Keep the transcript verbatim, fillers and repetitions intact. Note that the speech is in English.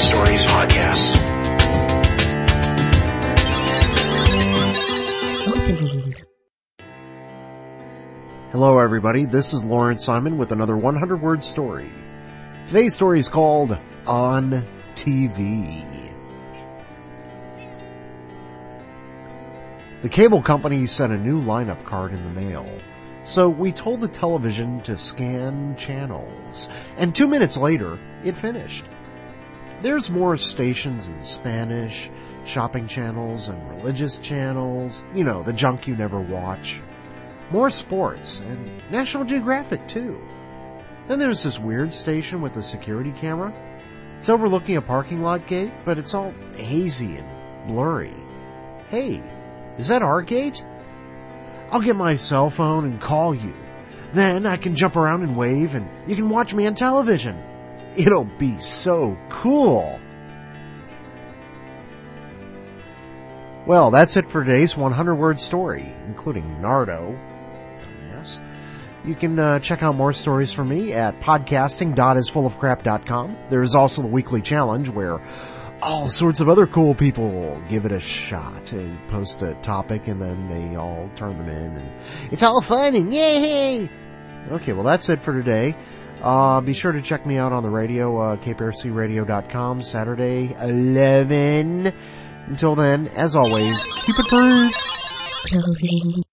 Stories podcast. Opening. Hello everybody, this is Lawrence Simon with another one hundred word story. Today's story is called On T V. The cable company sent a new lineup card in the mail, so we told the television to scan channels, and two minutes later, it finished. There's more stations in Spanish, shopping channels, and religious channels, you know, the junk you never watch. More sports, and National Geographic too. Then there's this weird station with a security camera. It's overlooking a parking lot gate, but it's all hazy and blurry. Hey, is that our gate? I'll get my cell phone and call you. Then I can jump around and wave, and you can watch me on television. It'll be so cool. Well, that's it for today's one hundred word story, including Nardo. Yes. You can uh, check out more stories from me at podcasting dot is full of crap dot com. There is also the weekly challenge where all sorts of other cool people give it a shot and post a topic, and then they all turn them in, and it's all fun and yay! Okay, well that's it for today. Uh, be sure to check me out on the radio, uh, cape air c radio dot com, Saturday, eleven. Until then, as always, keep it brief. Closing.